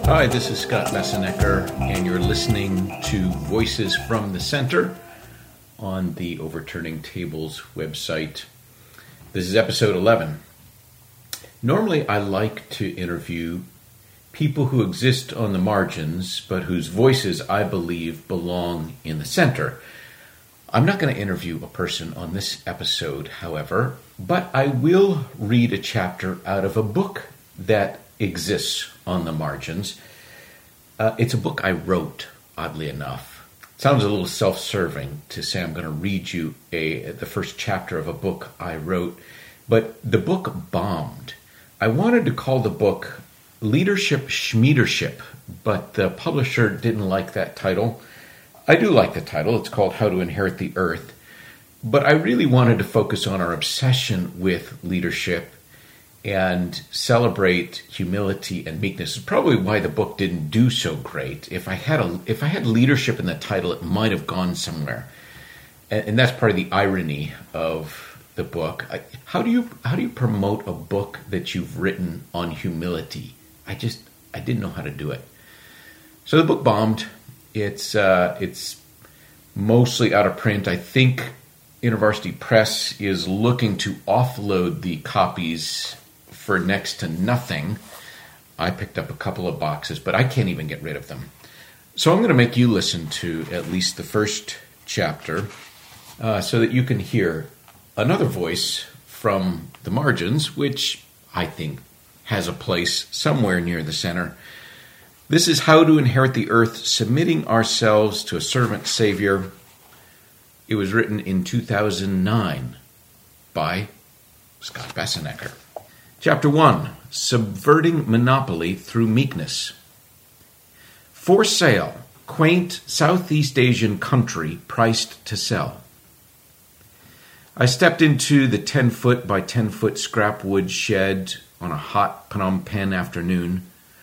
Hi, this is Scott Bessenecker, and you're listening to Voices from the Center on the Overturning Tables website. This is episode 11. Normally, I like to interview people who exist on the margins, but whose voices I believe belong in the center. I'm not going to interview a person on this episode, however, but I will read a chapter out of a book that exists on the margins. It's a book I wrote, oddly enough. It sounds a little self-serving to say I'm going to read you the first chapter of a book I wrote, but the book bombed. I wanted to call the book Leadership Schmiedership, but the publisher didn't like that title. I do like the title. It's called How to Inherit the Earth, but I really wanted to focus on our obsession with leadership and celebrate humility and meekness. It's probably why the book didn't do so great. If I had leadership in the title, it might have gone somewhere, and that's part of the irony of the book. How do you promote a book that you've written on humility? I didn't know how to do it. So the book bombed. It's mostly out of print. I think InterVarsity Press is looking to offload the copies for next to nothing. I picked up a couple of boxes, but I can't even get rid of them. So I'm going to make you listen to at least the first chapter so that you can hear another voice from the margins, which I think has a place somewhere near the center. This is How to Inherit the Earth, Submitting Ourselves to a Servant Savior. It was written in 2009 by Scott Bessenecker. Chapter 1, Subverting Monopoly Through Meekness. For sale, quaint Southeast Asian country priced to sell. I stepped into the 10-foot by 10-foot scrap wood shed on a hot Phnom Penh afternoon.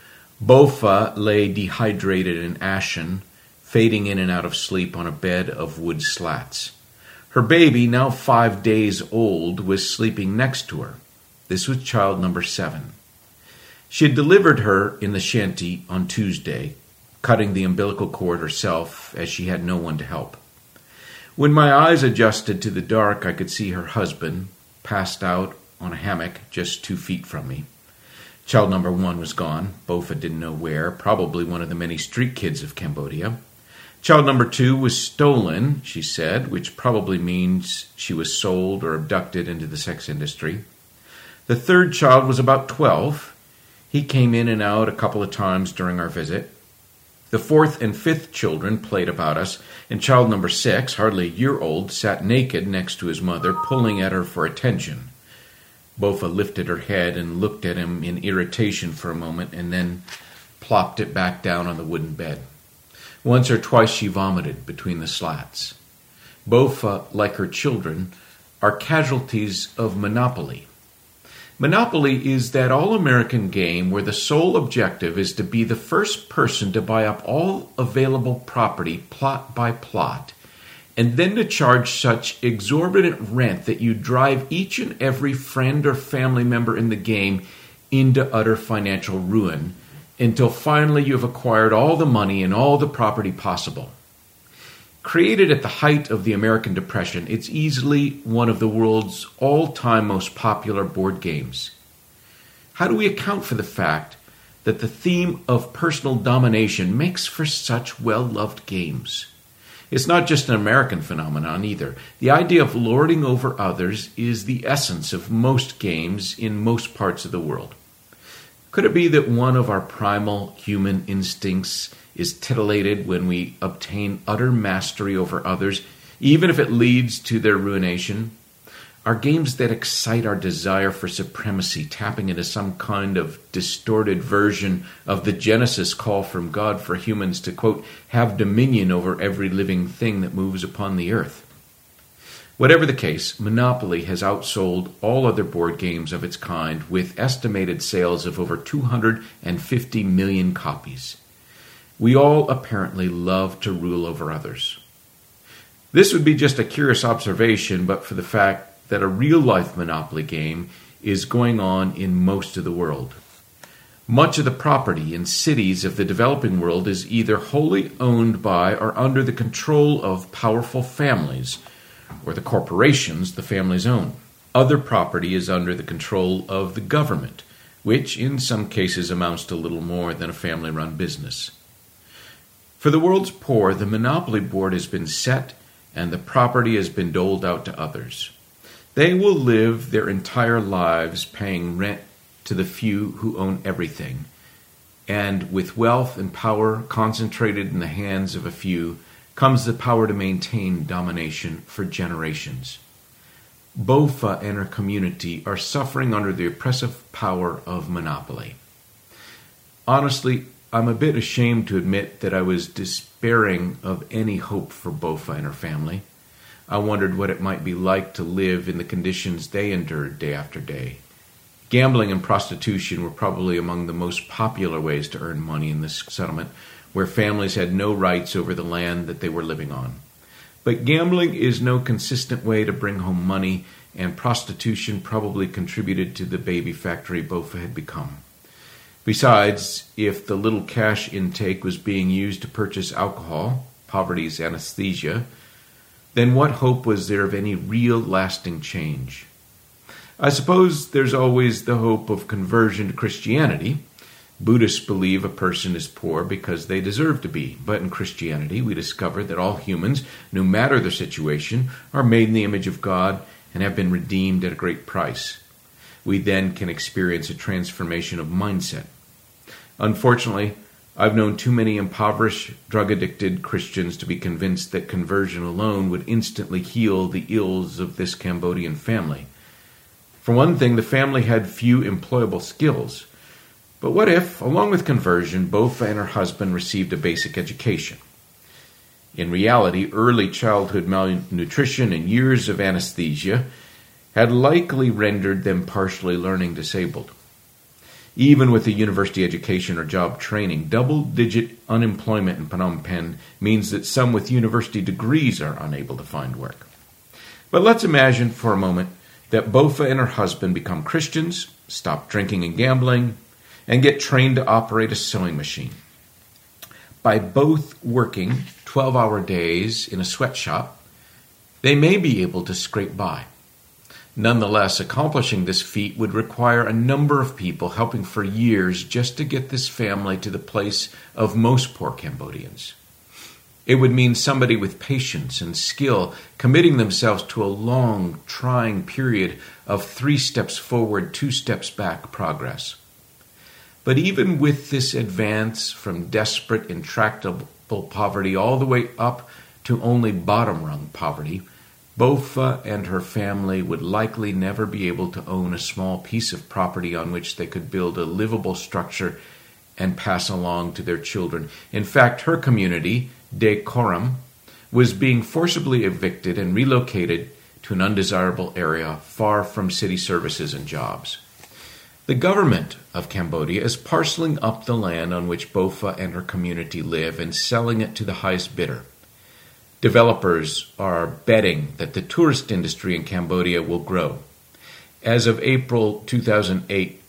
Bofa lay dehydrated and ashen, fading in and out of sleep on a bed of wood slats. Her baby, now 5 days old, was sleeping next to her. This was child number 7. She had delivered her in the shanty on Tuesday, cutting the umbilical cord herself as she had no one to help. When my eyes adjusted to the dark, I could see her husband, passed out on a hammock just 2 feet from me. Child number 1 was gone. Bofa didn't know where, probably one of the many street kids of Cambodia. Child number 2 was stolen, she said, which probably means she was sold or abducted into the sex industry. The third child was about 12. He came in and out a couple of times during our visit. The fourth and fifth children played about us, and child number 6, hardly a year old, sat naked next to his mother, pulling at her for attention. Bofa lifted her head and looked at him in irritation for a moment, and then plopped it back down on the wooden bed. Once or twice she vomited between the slats. Bofa, like her children, are casualties of Monopoly. Monopoly is that all-American game where the sole objective is to be the first person to buy up all available property plot by plot, and then to charge such exorbitant rent that you drive each and every friend or family member in the game into utter financial ruin, until finally you have acquired all the money and all the property possible. Created at the height of the American Depression, it's easily one of the world's all-time most popular board games. How do we account for the fact that the theme of personal domination makes for such well-loved games? It's not just an American phenomenon either. The idea of lording over others is the essence of most games in most parts of the world. Could it be that one of our primal human instincts is titillated when we obtain utter mastery over others, even if it leads to their ruination? Are games that excite our desire for supremacy tapping into some kind of distorted version of the Genesis call from God for humans to, quote, have dominion over every living thing that moves upon the earth? Whatever the case, Monopoly has outsold all other board games of its kind with estimated sales of over 250 million copies. We all apparently love to rule over others. This would be just a curious observation, but for the fact that a real-life Monopoly game is going on in most of the world. Much of the property in cities of the developing world is either wholly owned by or under the control of powerful families, or the corporations the families own. Other property is under the control of the government, which in some cases amounts to little more than a family-run business. For the world's poor, the monopoly board has been set and the property has been doled out to others. They will live their entire lives paying rent to the few who own everything, and with wealth and power concentrated in the hands of a few comes the power to maintain domination for generations. Bofa and her community are suffering under the oppressive power of monopoly. Honestly, I'm a bit ashamed to admit that I was despairing of any hope for Bofa and her family. I wondered what it might be like to live in the conditions they endured day after day. Gambling and prostitution were probably among the most popular ways to earn money in this settlement, where families had no rights over the land that they were living on. But gambling is no consistent way to bring home money, and prostitution probably contributed to the baby factory Bofa had become. Besides, if the little cash intake was being used to purchase alcohol, poverty's anesthesia, then what hope was there of any real lasting change? I suppose there's always the hope of conversion to Christianity. Buddhists believe a person is poor because they deserve to be, but in Christianity we discover that all humans, no matter their situation, are made in the image of God and have been redeemed at a great price. We then can experience a transformation of mindset. Unfortunately, I've known too many impoverished, drug-addicted Christians to be convinced that conversion alone would instantly heal the ills of this Cambodian family. For one thing, the family had few employable skills. But what if, along with conversion, Bofa and her husband received a basic education? In reality, early childhood malnutrition and years of anesthesia had likely rendered them partially learning disabled. Even with a university education or job training, double-digit unemployment in Phnom Penh means that some with university degrees are unable to find work. But let's imagine for a moment that Bofa and her husband become Christians, stop drinking and gambling, and get trained to operate a sewing machine. By both working 12-hour days in a sweatshop, they may be able to scrape by. Nonetheless, accomplishing this feat would require a number of people helping for years just to get this family to the place of most poor Cambodians. It would mean somebody with patience and skill committing themselves to a long, trying period of 3 steps forward, 2 steps back progress. But even with this advance from desperate, intractable poverty all the way up to only bottom-rung poverty, Bofa and her family would likely never be able to own a small piece of property on which they could build a livable structure and pass along to their children. In fact, her community, De Coram, was being forcibly evicted and relocated to an undesirable area far from city services and jobs. The government of Cambodia is parceling up the land on which Bofa and her community live and selling it to the highest bidder. Developers are betting that the tourist industry in Cambodia will grow. As of April 2008,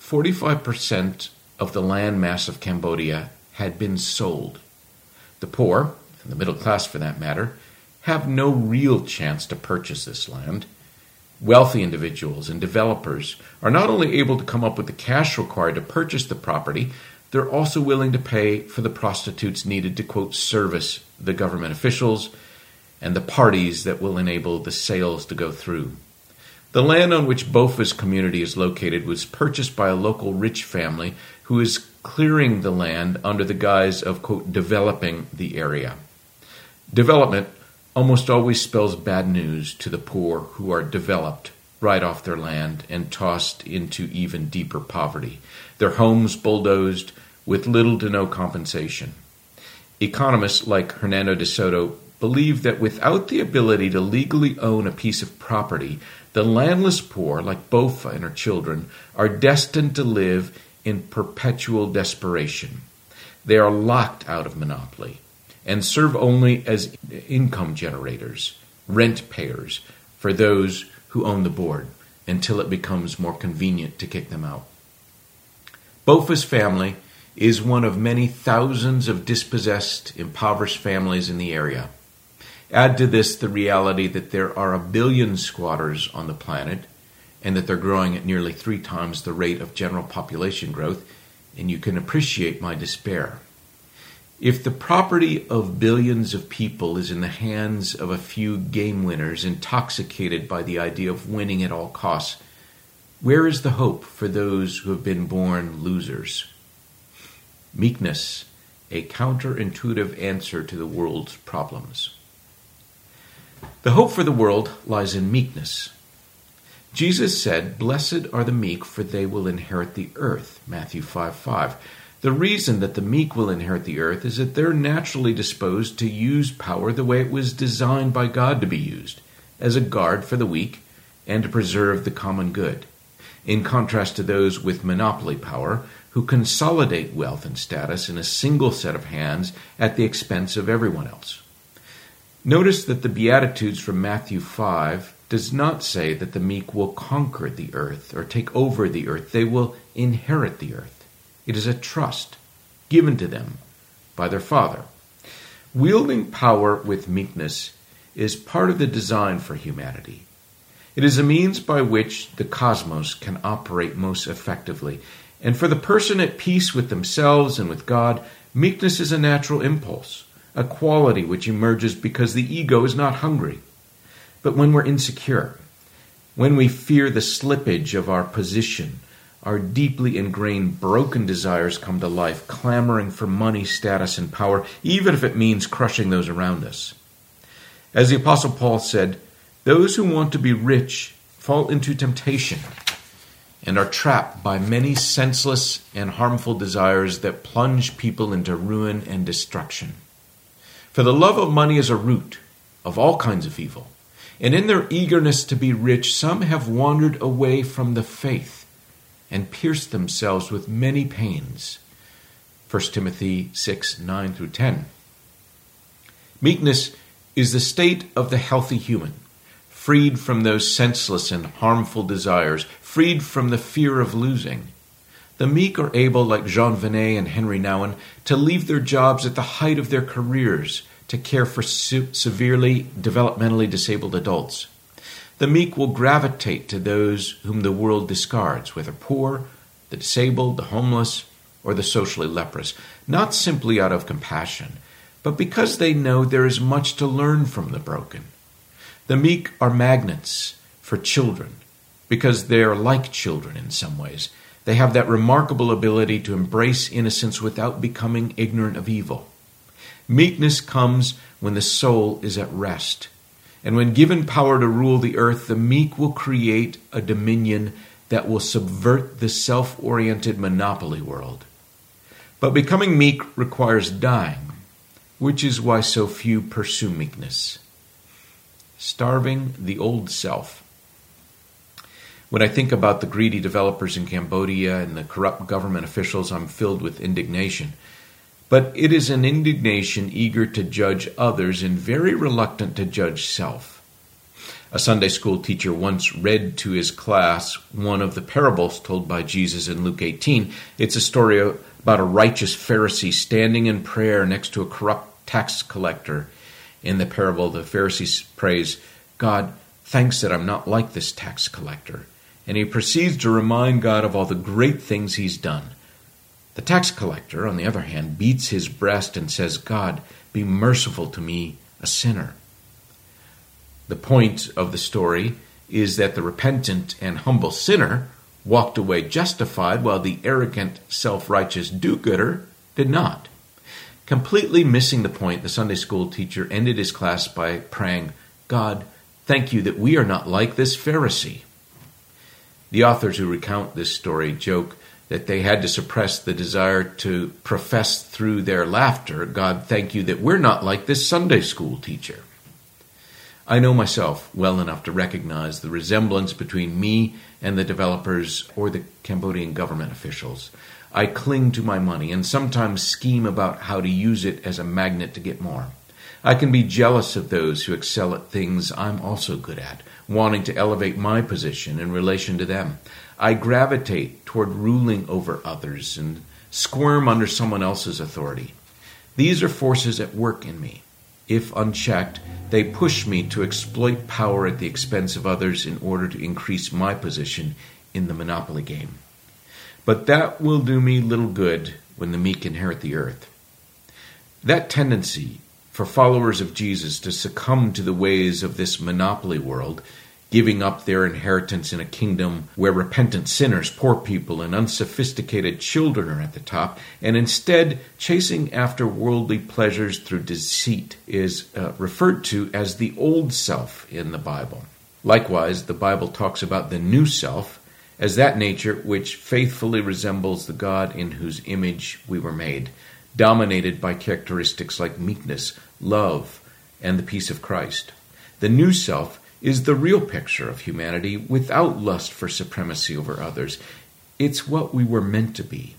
45% of the land mass of Cambodia had been sold. The poor, and the middle class for that matter, have no real chance to purchase this land. Wealthy individuals and developers are not only able to come up with the cash required to purchase the property, they're also willing to pay for the prostitutes needed to, quote, service the government officials and the parties that will enable the sales to go through. The land on which Bofa's community is located was purchased by a local rich family who is clearing the land under the guise of, quote, developing the area. Development almost always spells bad news to the poor who are developed right off their land and tossed into even deeper poverty, their homes bulldozed with little to no compensation. Economists like Hernando de Soto believe that without the ability to legally own a piece of property, the landless poor, like Bofa and her children, are destined to live in perpetual desperation. They are locked out of monopoly and serve only as income generators, rent payers, for those who own the board until it becomes more convenient to kick them out. Bopha's family is one of many thousands of dispossessed, impoverished families in the area. Add to this the reality that there are 1 billion squatters on the planet and that they're growing at nearly 3 times the rate of general population growth, and you can appreciate my despair. If the property of billions of people is in the hands of a few game winners intoxicated by the idea of winning at all costs, where is the hope for those who have been born losers? Meekness, a counterintuitive answer to the world's problems. The hope for the world lies in meekness. Jesus said, "Blessed are the meek, for they will inherit the earth," Matthew 5:5. The reason that the meek will inherit the earth is that they're naturally disposed to use power the way it was designed by God to be used, as a guard for the weak and to preserve the common good, in contrast to those with monopoly power who consolidate wealth and status in a single set of hands at the expense of everyone else. Notice that the Beatitudes from Matthew 5 does not say that the meek will conquer the earth or take over the earth. They will inherit the earth. It is a trust given to them by their Father. Wielding power with meekness is part of the design for humanity. It is a means by which the cosmos can operate most effectively. And for the person at peace with themselves and with God, meekness is a natural impulse, a quality which emerges because the ego is not hungry. But when we're insecure, when we fear the slippage of our position, our deeply ingrained broken desires come to life, clamoring for money, status, and power, even if it means crushing those around us. As the Apostle Paul said, those who want to be rich fall into temptation and are trapped by many senseless and harmful desires that plunge people into ruin and destruction. For the love of money is a root of all kinds of evil, and in their eagerness to be rich, some have wandered away from the faith and pierced themselves with many pains. 1 Timothy 6:9-10. Meekness is the state of the healthy human, freed from those senseless and harmful desires, freed from the fear of losing. The meek are able, like Jean Vinet and Henry Nouwen, to leave their jobs at the height of their careers to care for severely developmentally disabled adults. The meek will gravitate to those whom the world discards, whether poor, the disabled, the homeless, or the socially leprous, not simply out of compassion, but because they know there is much to learn from the broken. The meek are magnets for children, because they are like children in some ways. They have that remarkable ability to embrace innocence without becoming ignorant of evil. Meekness comes when the soul is at rest. And when given power to rule the earth, the meek will create a dominion that will subvert the self-oriented monopoly world. But becoming meek requires dying, which is why so few pursue meekness. Starving the old self. When I think about the greedy developers in Cambodia and the corrupt government officials, I'm filled with indignation. But it is an indignation eager to judge others and very reluctant to judge self. A Sunday school teacher once read to his class one of the parables told by Jesus in Luke 18. It's a story about a righteous Pharisee standing in prayer next to a corrupt tax collector. In the parable, the Pharisee prays, "God, thanks that I'm not like this tax collector." And he proceeds to remind God of all the great things he's done. The tax collector, on the other hand, beats his breast and says, "God, be merciful to me, a sinner." The point of the story is that the repentant and humble sinner walked away justified, while the arrogant, self-righteous do-gooder did not. Completely missing the point, the Sunday school teacher ended his class by praying, "God, thank you that we are not like this Pharisee." The authors who recount this story joke that they had to suppress the desire to profess through their laughter, "God, thank you that we're not like this Sunday school teacher." I know myself well enough to recognize the resemblance between me and the developers or the Cambodian government officials. I cling to my money and sometimes scheme about how to use it as a magnet to get more. I can be jealous of those who excel at things I'm also good at, wanting to elevate my position in relation to them. I gravitate toward ruling over others and squirm under someone else's authority. These are forces at work in me. If unchecked, they push me to exploit power at the expense of others in order to increase my position in the monopoly game. But that will do me little good when the meek inherit the earth. That tendency for followers of Jesus to succumb to the ways of this monopoly world, giving up their inheritance in a kingdom where repentant sinners, poor people, and unsophisticated children are at the top, and instead chasing after worldly pleasures through deceit, is referred to as the old self in the Bible. Likewise, the Bible talks about the new self as that nature which faithfully resembles the God in whose image we were made, dominated by characteristics like meekness, love, and the peace of Christ. The new self is the real picture of humanity without lust for supremacy over others. It's what we were meant to be.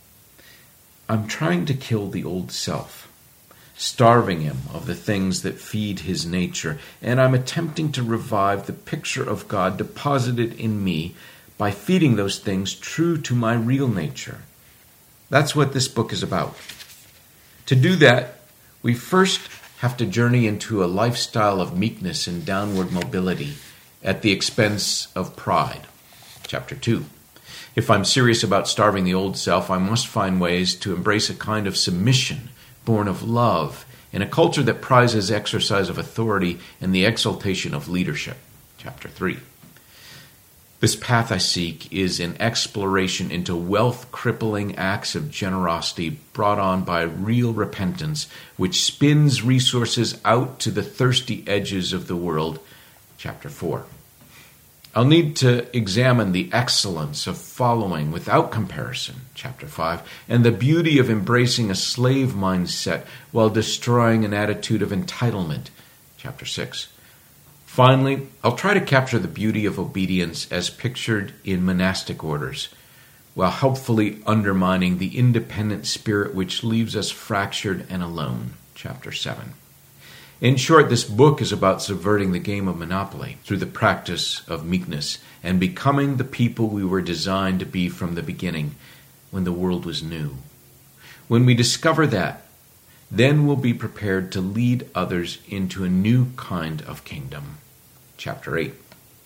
I'm trying to kill the old self, starving him of the things that feed his nature, and I'm attempting to revive the picture of God deposited in me by feeding those things true to my real nature. That's what this book is about. To do that, we first have to journey into a lifestyle of meekness and downward mobility at the expense of pride. Chapter 2. If I'm serious about starving the old self, I must find ways to embrace a kind of submission born of love in a culture that prizes exercise of authority and the exaltation of leadership. Chapter 3. This path I seek is an exploration into wealth-crippling acts of generosity brought on by real repentance, which spins resources out to the thirsty edges of the world. Chapter 4. I'll need to examine the excellence of following without comparison. Chapter 5. And the beauty of embracing a slave mindset while destroying an attitude of entitlement. Chapter 6. Finally, I'll try to capture the beauty of obedience as pictured in monastic orders, while helpfully undermining the independent spirit which leaves us fractured and alone. Chapter 7. In short, this book is about subverting the game of Monopoly through the practice of meekness and becoming the people we were designed to be from the beginning when the world was new. When we discover that, then we'll be prepared to lead others into a new kind of kingdom. Chapter 8.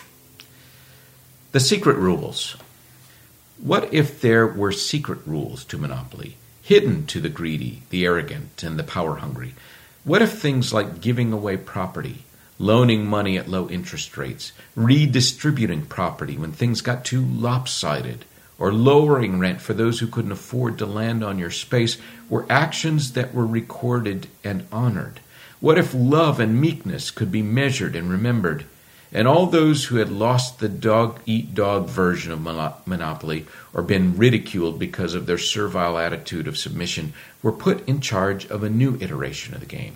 The secret rules. What if there were secret rules to monopoly, hidden to the greedy, the arrogant, and the power-hungry? What if things like giving away property, loaning money at low interest rates, redistributing property when things got too lopsided, or lowering rent for those who couldn't afford to land on your space were actions that were recorded and honored? What if love and meekness could be measured and remembered, and all those who had lost the dog-eat-dog version of monopoly or been ridiculed because of their servile attitude of submission were put in charge of a new iteration of the game?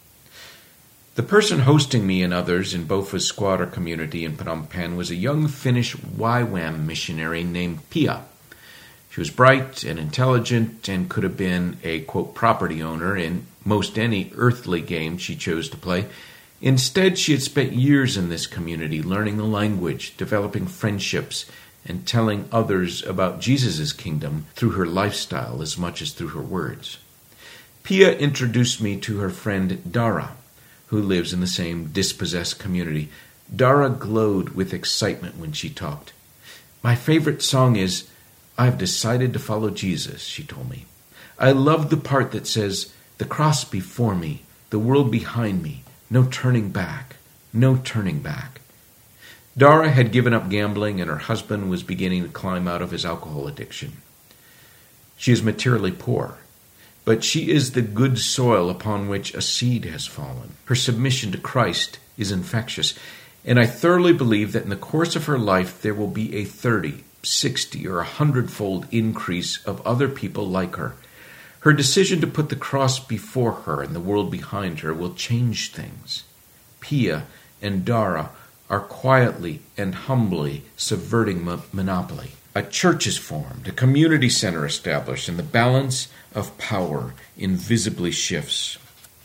The person hosting me and others in Bofa's squatter community in Phnom Penh was a young Finnish YWAM missionary named Pia. She was bright and intelligent and could have been a, quote, property owner in most any earthly game she chose to play. Instead, she had spent years in this community learning the language, developing friendships, and telling others about Jesus' kingdom through her lifestyle as much as through her words. Pia introduced me to her friend Dara, who lives in the same dispossessed community. Dara glowed with excitement when she talked. "My favorite song is, 'I've decided to follow Jesus,'" she told me. "I love the part that says, 'The cross before me, the world behind me, no turning back, no turning back.'" Dara had given up gambling, and her husband was beginning to climb out of his alcohol addiction. She is materially poor, but she is the good soil upon which a seed has fallen. Her submission to Christ is infectious, and I thoroughly believe that in the course of her life there will be a 30, 60, or 100-fold increase of other people like her. Her decision to put the cross before her and the world behind her will change things. Pia and Dara are quietly and humbly subverting monopoly. A church is formed, a community center established, and the balance of power invisibly shifts.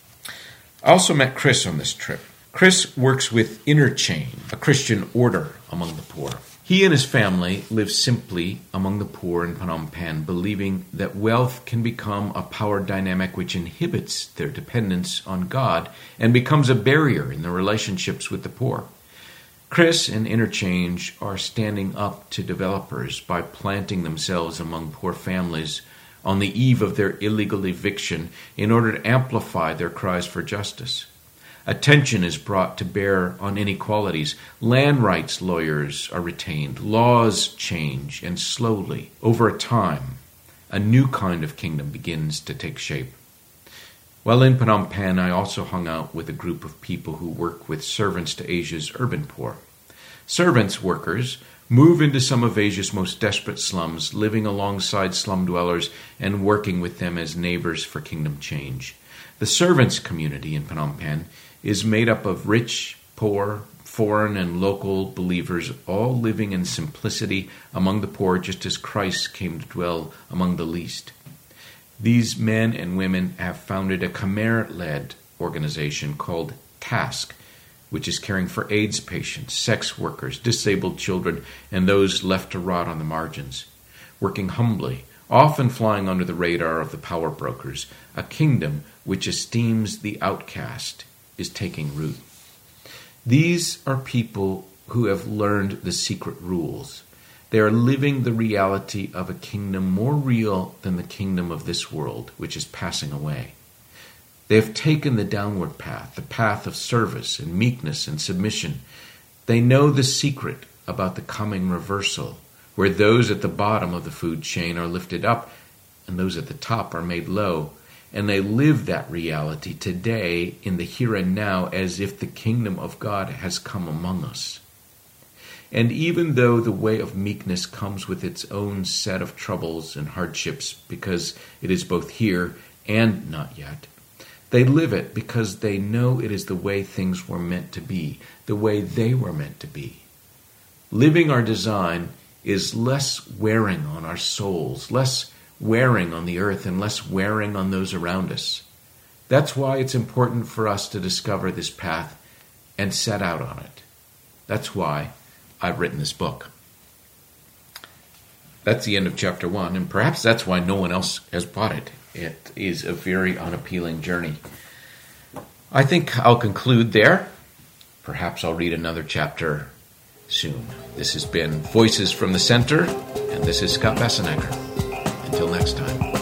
I also met Chris on this trip. Chris works with Interchain, a Christian order among the poor. He and his family live simply among the poor in Phnom Penh, believing that wealth can become a power dynamic which inhibits their dependence on God and becomes a barrier in their relationships with the poor. Chris and Interchange are standing up to developers by planting themselves among poor families on the eve of their illegal eviction in order to amplify their cries for justice. Attention is brought to bear on inequalities. Land rights lawyers are retained. Laws change, and slowly, over time, a new kind of kingdom begins to take shape. While in Phnom Penh, I also hung out with a group of people who work with Servants to Asia's urban poor. Servants workers move into some of Asia's most desperate slums, living alongside slum dwellers and working with them as neighbors for kingdom change. The servants community in Phnom Penh is made up of rich, poor, foreign, and local believers, all living in simplicity among the poor, just as Christ came to dwell among the least. These men and women have founded a Khmer-led organization called TASK, which is caring for AIDS patients, sex workers, disabled children, and those left to rot on the margins. Working humbly, often flying under the radar of the power brokers, a kingdom which esteems the outcast is taking root. These are people who have learned the secret rules. They are living the reality of a kingdom more real than the kingdom of this world, which is passing away. They have taken the downward path, the path of service and meekness and submission. They know the secret about the coming reversal, where those at the bottom of the food chain are lifted up and those at the top are made low. And they live that reality today in the here and now as if the kingdom of God has come among us. And even though the way of meekness comes with its own set of troubles and hardships because it is both here and not yet, they live it because they know it is the way things were meant to be, the way they were meant to be. Living our design is less wearing on our souls, less wearing on the earth, and less wearing on those around us. That's why it's important for us to discover this path and set out on it. That's why I've written this book. That's the end of chapter 1, and perhaps that's why no one else has bought it. It is a very unappealing journey. I think I'll conclude there. Perhaps I'll read another chapter soon. This has been Voices from the Center, and this is Scott Bessenecker. Until next time.